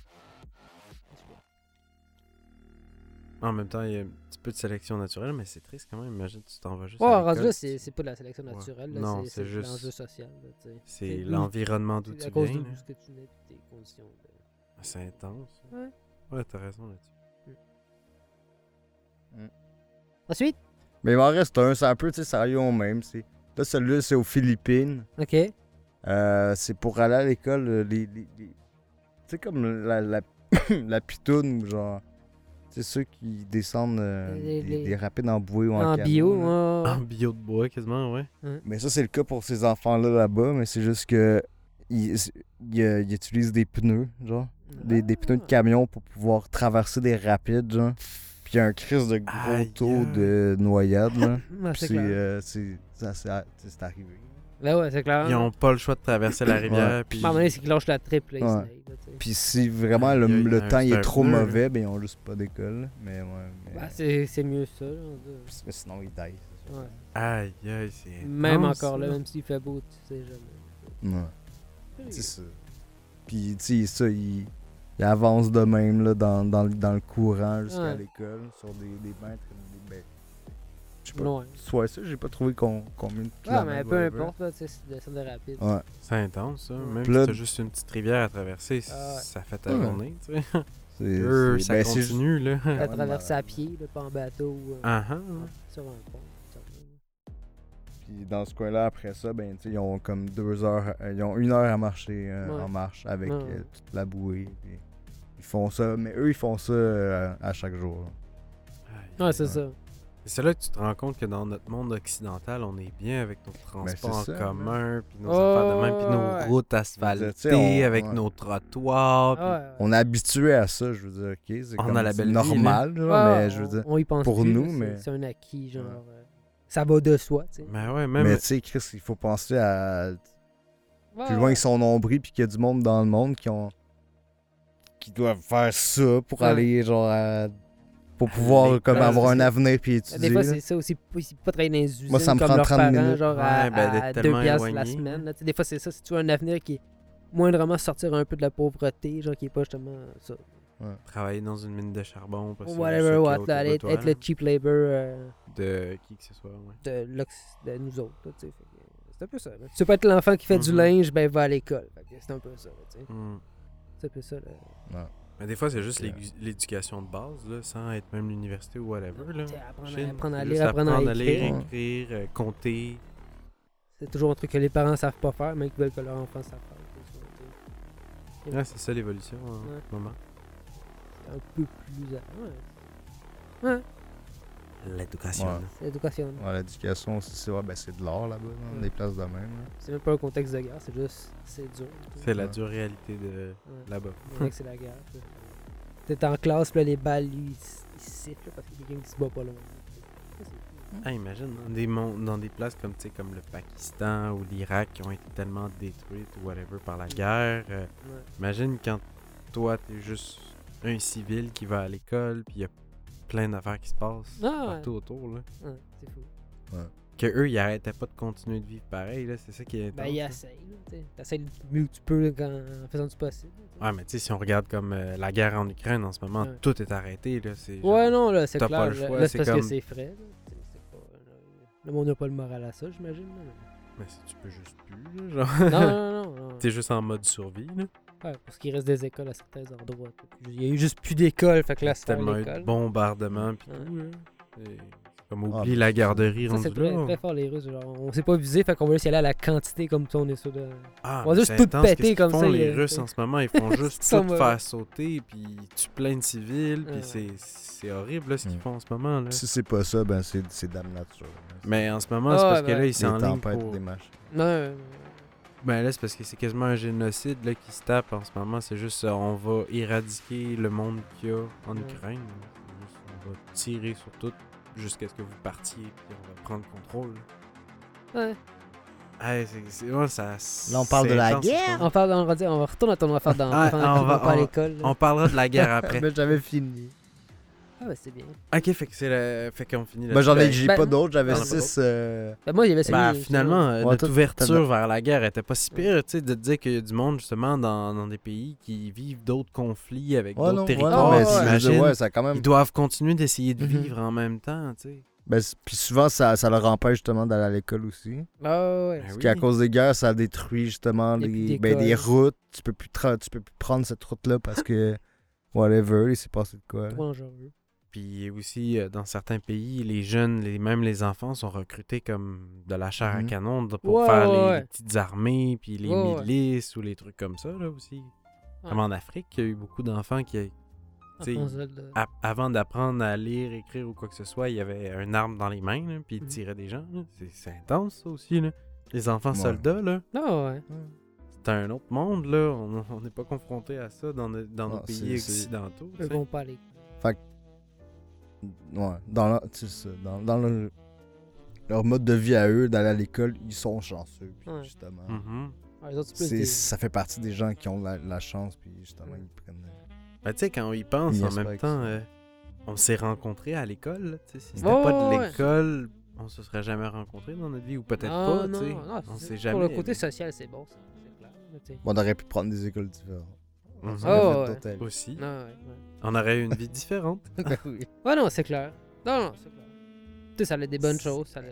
En même temps, il y a un petit peu de sélection naturelle, mais c'est triste quand même. Imagine, tu t'en vas juste Ouais, à rendu l'école, là, c'est tu- c'est pas de la sélection Ouais. naturelle. là, Non, c'est c'est c'est juste- l'enjeu social. là, tu sais. C'est C'est- l'environnement d'où C'est tu à cause viens. de là. ce que tu nais et tes conditions. de- C'est intense. Ouais. Ouais, t'as raison là-dessus. Ensuite, Mais il m'en reste un, c'est un peu, tu sais, ça revient au même. c'est- Là, celui-là, c'est aux Philippines. ok. Euh, c'est pour aller à l'école, euh, les, les- les- tu sais, comme la, la, la pitoune, ou genre, c'est ceux qui descendent euh, Les- des, les- des rapides en bouée ou en, En canot, bio, là. ouais, En ouais. bio de bois, quasiment, ouais. Mais ça, c'est le cas pour ces enfants-là là-bas, mais c'est juste que ils, ils, euh, ils utilisent des pneus, genre, des, des pneus de Ah. camion pour pouvoir traverser des rapides, genre. Puis il y a un crise de gros Aïe, taux aïe. de noyade, là. Ouais, Puis c'est c'est clair. euh, c'est ça, c'est c'est arrivé. Ben ouais, c'est clair. Ils n'ont pas le choix de traverser la rivière. Puis... À un moment donné, c'est qu'ils lâchent la triple, là, ils Ouais. se naillent, là, tu sais. Puis si vraiment le, Aïe, aïe, le aïe, temps il c'est est un trop pneu, là. mauvais, ben ils ont juste pas d'école. là. Mais ouais. Mais, Ben, c'est c'est mieux ça. là, on dit. mais sinon ils taillent. c'est sûr. Ouais. Aïe, aïe, c'est. Même intense, encore là, ça. même s'il fait beau, tu sais jamais. Ouais. C'est ça. Puis tu sais, ça, il, il avance de même là, dans, dans, le- dans le courant jusqu'à Ouais. l'école, sur des, des mètres. Des, ben, je sais pas. Loin. Soit ça, j'ai pas trouvé con- combien de Ouais, kilomètres. mais peu whatever. importe, là, tu sais, c'est descendre rapide. Ouais. C'est intense, ça. Même Puis si là- t'as juste une petite rivière à traverser, Ah ouais. ça fait ta Ouais. journée, tu sais. C'est, Eux, c'est- ça ben, c'est juste- continue, là. À Ouais, traverser bah- à pied, là, pas en bateau ou euh, Ah, ah. sur un pont. ça va. Puis dans ce coin-là, après ça, ben, tu sais, ils ont comme deux heures, euh, ils ont une heure à marcher euh, Ouais. en marche avec Ouais, euh, ouais. toute la bouée. Puis ils font ça, mais eux, ils font ça euh, à chaque jour. là. Aïe, Ouais, c'est Ouais. ça. Et c'est là que tu te rends compte que dans notre monde occidental, on est bien avec nos transports c'est en ça, commun, puis nos Oh, affaires de même, puis ouais. nos routes Tu sais, asphaltées, on- avec ouais. nos trottoirs. puis- Ah ouais. On est habitué à ça, je veux dire, ok, c'est On comme a la c'est belle vie, normal, genre, Ah, mais je veux on- dire. on y pense pour plus, nous, là, c'est- mais- c'est un acquis, genre. Ouais. euh, ça va de soi, tu sais. Mais ouais, même. Mais tu sais, Chris, il faut penser à Ouais, plus loin ouais. que son nombril, puis qu'il y a du monde dans le monde qui ont qui doivent faire ça pour Ouais. aller genre à- pour pouvoir l'école, comme avoir c'est un ça. avenir puis étudier. Des fois, là. c'est ça aussi. Pas pas travailler dans les usines Moi, ça me comme prend leurs trente parents, minutes. genre à, Ouais, ben, d'être à deux tellement piastres la éloigné, semaine. là. là. Tu sais, Des fois, c'est ça. Si tu veux un avenir qui est moindrement sortir un peu de la pauvreté, genre qui est pas justement ça. Travailler dans une mine de charbon. parce que c'est Whatever, ça qu'il y a what, autour là, de être, toi, être là. le cheap labor euh, De qui que ce soit, ouais. de, l'Occ- de nous autres. là, tu sais. Fait que C'est un peu ça. Là. Tu peux pas être l'enfant qui fait du Mhm. linge, ben va à l'école. Fait que C'est un peu ça. là, tu sais. Hmm. C'est un peu ça. Là. Mais des fois, c'est juste Ok. l'égu- l'éducation de base, là, sans être même l'université ou whatever. Là. Tu sais, Apprendre, Chine, à, apprendre à c'est lire, juste apprendre à apprendre à lire, écrire. écrire, euh, compter. C'est toujours un truc que les parents savent pas faire, mais qu'ils veulent que leur enfant sache faire. C'est ça, tu sais. Ouais, c'est ça l'évolution en Ouais. ce moment. C'est un peu plus. à- Ouais. Ouais. L'éducation. Ouais. là. C'est l'éducation. là. Ouais, l'éducation aussi, c'est ouais, ben, c'est de l'art là-bas, dans Ouais. des places de même. là. C'est même pas un contexte de guerre, c'est juste. C'est dur. tu sais. C'est la Ouais. dure réalité de Ouais. là-bas. On dirait que c'est la guerre. tu sais. T'es en classe, puis là, les balles, lui, ils s- ils sifflent là, parce qu'il y a quelqu'un qui se bat pas loin. Ça, c'est fou. Ah, imagine, dans des, mon- dans des places comme, tu sais, comme le Pakistan ou l'Irak qui ont été tellement détruites ou whatever par la guerre. euh, Ouais. imagine quand toi, t'es juste un civil qui va à l'école, puis il y a plein d'affaires qui se passent Ah, ouais. partout autour. Là. Ouais, c'est fou. Que eux, ils arrêtaient pas de continuer de vivre pareil. Là. C'est ça qui est Ben, intense, il là. essaye. là, tu sais. T'essayes le mieux que tu peux là, quand, en faisant du possible. là, tu sais. Ouais, mais tu sais, si on regarde comme euh, la guerre en Ukraine en ce moment, Ouais. tout est arrêté. Là, c'est genre- Ouais, non, là, c'est t'as clair. pas le là, choix, là, c'est c'est parce comme- que c'est frais. Là. Tu sais, c'est pas, là, le monde n'a pas le moral à ça, j'imagine. là, mais- Mais si tu peux juste plus, là, genre. Non, non, non. non. T'es juste en mode survie, là. Ouais, parce qu'il reste des écoles à certains endroits. tout. Il y a eu juste plus d'écoles, fait que là, c'est Tellement eu l'école. de bombardements pis Ouais. tout, là. C'est- Comme Ah, oublie ben, la c'est- garderie Ça, rendu c'est très, là. très fort, les Russes. Genre, on s'est pas visé, fait qu'on va juste y aller à la quantité comme ça, on est sûr de. Ah, On va mais juste c'est tout intense, péter qu'est-ce qu'ils comme font, ça, les là, Russes t'sais. en ce moment, ils font juste Ils sont tout mauvais. faire sauter, puis tu plein de civils, puis Ouais. c'est, c'est horrible là, ce qu'ils Mm. font en ce moment. Là. Si c'est pas ça, ben c'est, c'est Dame Nature. Mais en ce moment, Ah, c'est parce ouais, que là, ben, ils Des s'enlignent tempêtes, pour... des machins. Non, Ben là, c'est parce que c'est quasiment un génocide là, qui se tape en ce moment. C'est juste, euh, on va éradiquer le monde qu'il y a en Ouais. Ukraine. C'est juste, on va tirer sur tout jusqu'à ce que vous partiez, puis on va prendre contrôle. ouais. Hey, c'est, c'est, ouais, ça, Là, on parle c'est de la intense, en ce guerre? moment. On, parle, on, va dire, on va retourner à ton affaire d'enfant Ah, qui on vont va- pas à on- l'école. là. On parlera de la guerre après. Mais j'avais fini. Ah, ben c'est bien. Ok, fait que c'est le... fait qu'on finit là. Ben, j'en ai, j'ai Ben, pas d'autres, j'avais t'en as pas six. euh, Ben, moi, il y avait Ben, celui- finalement, euh, Ouais, notre toi, ouverture t'as- vers la guerre était pas si pire, tu sais, de te dire qu'il y a du monde, justement, dans, dans des pays qui vivent d'autres conflits avec Ouais, d'autres non, ouais, territoires. non, ouais, mais ouais. c'est- je veux dire, T'imagines? ouais, ça quand même. Ils doivent continuer d'essayer de Mhm. vivre en même temps, tu sais. Ben, c'est- puis souvent, ça, ça leur empêche justement d'aller à l'école aussi. Ah, ouais. Ben Parce oui. qu'à cause des guerres, ça détruit justement Il y a les, plus ben, des d'école. routes. Tu peux plus, tra- tu peux plus prendre cette route-là parce que, whatever, il s'est passé de quoi. là. Trop dangereux. Puis aussi, euh, dans certains pays, les jeunes, les, même les enfants, sont recrutés comme de la chair à Mhm. canon de- pour Ouais, faire ouais, les, ouais. les petites armées, puis les Ouais, ouais. milices ou les trucs comme ça, là, aussi. Ouais. Comme en Afrique, il y a eu beaucoup d'enfants qui... Tu sais, En faisant de- A- avant d'apprendre à lire, écrire ou quoi que ce soit, il y avait une arme dans les mains, là, puis il Mhm. tirait des gens. là. C'est, c'est intense, ça aussi. Là. Les enfants Ouais. soldats, là, Ah, ouais. c'est un autre monde. Là. On on n'est pas confronté à ça dans, no- dans nos Ah, pays c'est- c'est- occidentaux. tu Eux sais. vont pas aller. Ouais, dans, leur, tu sais ça, dans, dans leur, leur mode de vie à eux, d'aller à l'école, ils sont chanceux. Puis Ouais. justement, Mhm. Ah, les autres, c'est plus c'est, des- ça fait partie des gens qui ont la, la chance. Puis justement, Ouais. ils prennent. Ben, tu sais, quand on y pense, Ils en espèrent même que temps, ça. euh, on s'est rencontrés à l'école. là, tu sais. Si c'était Ouais, pas de ouais, ouais. l'école, on se serait jamais rencontrés dans notre vie, ou peut-être Ah, pas. non, tu sais. non, on c'est- sait Pour jamais. le côté mais- social, c'est bon, ça. C'est clair. mais tu sais. On aurait pu prendre des écoles différentes. Mhm. On Ah, aurait fait ouais. d'autres avis. Aussi. Non, ouais, ouais. On aurait eu une vie différente. Ben oui. Ouais, non, c'est clair. Non, non, c'est clair. Tu sais, ça a des bonnes choses. Ça a...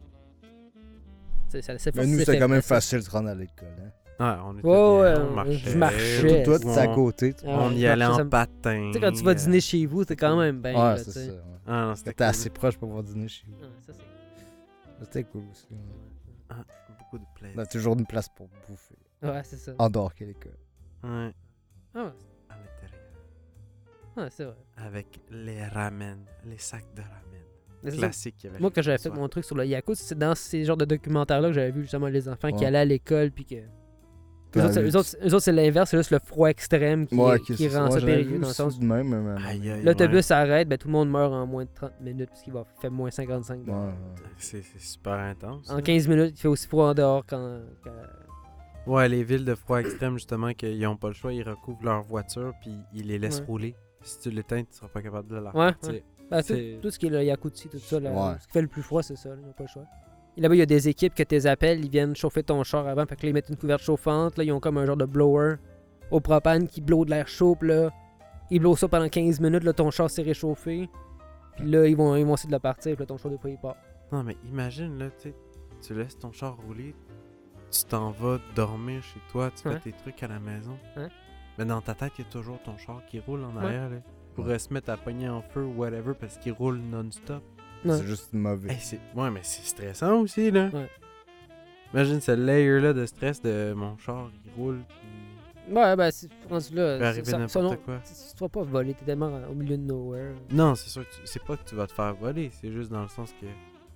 Ça, ça, Mais nous, c'était quand même facile de se rendre à l'école. Hein. Ouais, on était Ouais, bien, ouais, on marchait. je marchais. Toi, Ouais, toi, t'es à on- côté. tu- Ah, On ouais, y je allait marchais, en ça me- patin. Tu sais, quand tu vas dîner chez vous, t'es quand même bien. Ouais, là, c'est tu sais. ça. ouais. Ah, non, c'était T'étais cool. assez proche pour pouvoir dîner chez vous. Ah, ça, c'est... C'était cool aussi. ouais. Ah, beaucoup de plaisir. On a toujours une place pour bouffer. Ouais, c'est ça. En dehors qu'à l'école. Ouais, Ah, ouais, à l'intérieur. ah, c'est vrai. Avec les ramen, les sacs de ramen. Mais c'est ça. Classique qu'il y avait. Moi, chez quand j'avais nous, fait ça. mon truc sur le Yakult, c'est dans ces genres de documentaires-là que j'avais vu justement les enfants qui Ouais. allaient à l'école puis que. Eux T'as autres, c'est- vu- eux autres, eux autres, c'est l'inverse, c'est juste le froid extrême qui, Ouais, qui ok, c'est rend ouais, ça j'avais périlleux vu dans le aussi sens. de même, mais- mais- Aïe, aïe, L'autobus ouais. s'arrête, ben tout le monde meurt en moins de trente minutes parce qu'il va faire moins cinquante-cinq. Ouais, ouais. C'est, c'est super intense. En là. quinze minutes, il fait aussi froid en dehors quand. quand- Ouais, les villes de froid extrême, justement, qu'ils n'ont pas le choix, ils recouvrent leur voiture puis ils les laissent Ouais. rouler. Si tu l'éteins, tu seras pas capable de la Ouais, repartir. ouais. Ben, tout, C'est- tout ce qui est le Yakutsi, tout ça, là, Ouais. ce qui fait le plus froid, c'est ça, là, ils n'ont pas le choix. Et là-bas, il y a des équipes que tes appels, ils viennent chauffer ton char avant, fait que là, ils mettent une couverte chauffante, là, ils ont comme un genre de blower au propane qui blow de l'air chaud, puis là, ils blow ça pendant quinze minutes, là, ton char s'est réchauffé, puis là, ils vont, ils vont essayer de le partir, puis là, ton char, des fois, il part. Non, mais imagine, là, tu sais, tu laisses ton char rouler, tu t'en vas dormir chez toi, tu Ouais. fais tes trucs à la maison. Ouais. Mais dans ta tête, il y a toujours ton char qui roule en Ouais. arrière, là. Il pourrait se mettre à pogner en feu ou whatever parce qu'il roule non-stop. Ouais. C'est juste mauvais. Hey, c'est... Ouais, mais c'est stressant aussi, là. Ouais. Imagine ce layer-là de stress de mon char, il roule, puis Ouais, ben, c'est rendu il là. peut arriver ça- ça- n'importe non, quoi. Tu tu te feras pas voler, t'es tellement au milieu de nowhere. Non, c'est sûr que tu... c'est pas que tu vas te faire voler, c'est juste dans le sens que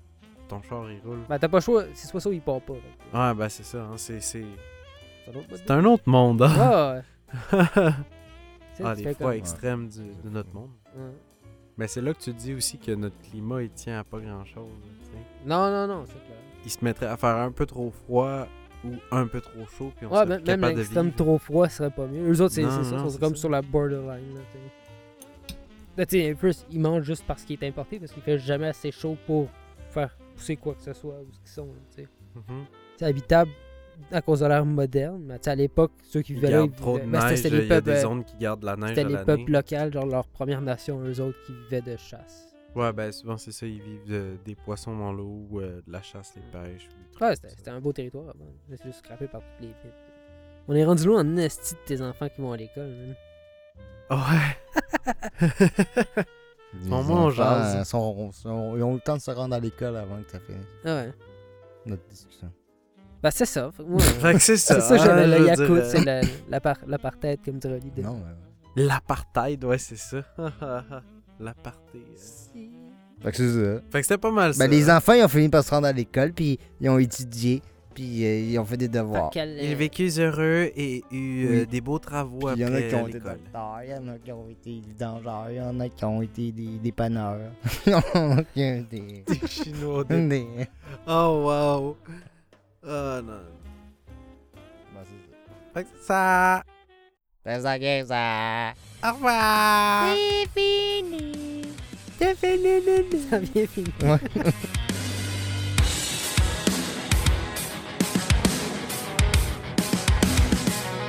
ton char, il roule. Ben, t'as pas le choix, c'est soit ça ou il part pas. fait que Ouais, ben c'est ça, hein, c'est... C'est, c'est un autre mode c'est un autre monde, de- hein. Ah, ouais. Tu sais, Ah, tu les fais froids comme- extrêmes du- de notre monde. Ouais. Mais c'est là que tu te dis aussi que notre climat, il tient à pas grand-chose. tu sais. Non, non, non, c'est clair. Il se mettrait à faire un peu trop froid ou un peu trop chaud, puis on Ouais, serait même, plus même capable de l'extrême vivre. trop froid serait pas mieux. Eux autres, c'est Non, c'est ça, non, ils sont c'est comme ça. sur la borderline. Là, t'sais. Là, tu sais, first, ils mangent juste parce qu'il est importé, parce qu'il fait jamais assez chaud pour faire pousser quoi que ce soit où ils sont. là, t'sais. Mhm. C'est habitable à cause de l'ère moderne, mais t'sais, à l'époque, ceux qui Ils vivaient là, gardent ils trop de vivaient- ben, c'était- neige, c'était il les y a peuples, des euh, zones qui gardent la neige c'était à les l'année. peuples locaux, genre leur Première Nation, eux autres, qui vivaient de chasse. Ouais, ben souvent c'est ça, ils vivent de- des poissons dans l'eau, ou euh, de la chasse, les pêches. ou des trucs Ouais, comme c'était ça. c'était un beau territoire avant. Mais c'est juste scrappé par toutes les villes. On est rendu loin en esti de tes enfants qui vont à l'école. man. Ouais. Les Au moins, on enfants, jase. euh, sont- sont- ils ont le temps de se rendre à l'école avant que ça finisse Ah ouais. notre discussion. Ben, c'est ça. Fait que moi, Fait que c'est ça. c'est ça, j'avais hein, le je veux Yakult, dire, c'est la- l'apar- l'apartheid, comme dirait l'idée. Non, ouais. L'apartheid, ouais, c'est ça. L'apartheid. euh. Fait que c'est ça. Fait que c'était pas mal ça. Ben, les enfants, ils ont fini par se rendre à l'école, puis ils ont étudié, puis euh, ils ont fait des devoirs. Fait qu'elle, Ils euh, vécu heureux et eu euh, Oui. des beaux travaux Puis il y en a après qui ont été l'école. docteurs, il y en a qui ont été vidangeurs, il y en a qui ont été des dépanneurs. Il y en a qui ont été... Des Chinois. Des... des... Oh, wow. Oh, non. Ben, c'est ça. Fait que ça... C'est ça que ça... Au revoir. C'est fini. C'est fini. Ça vient fini. Ouais.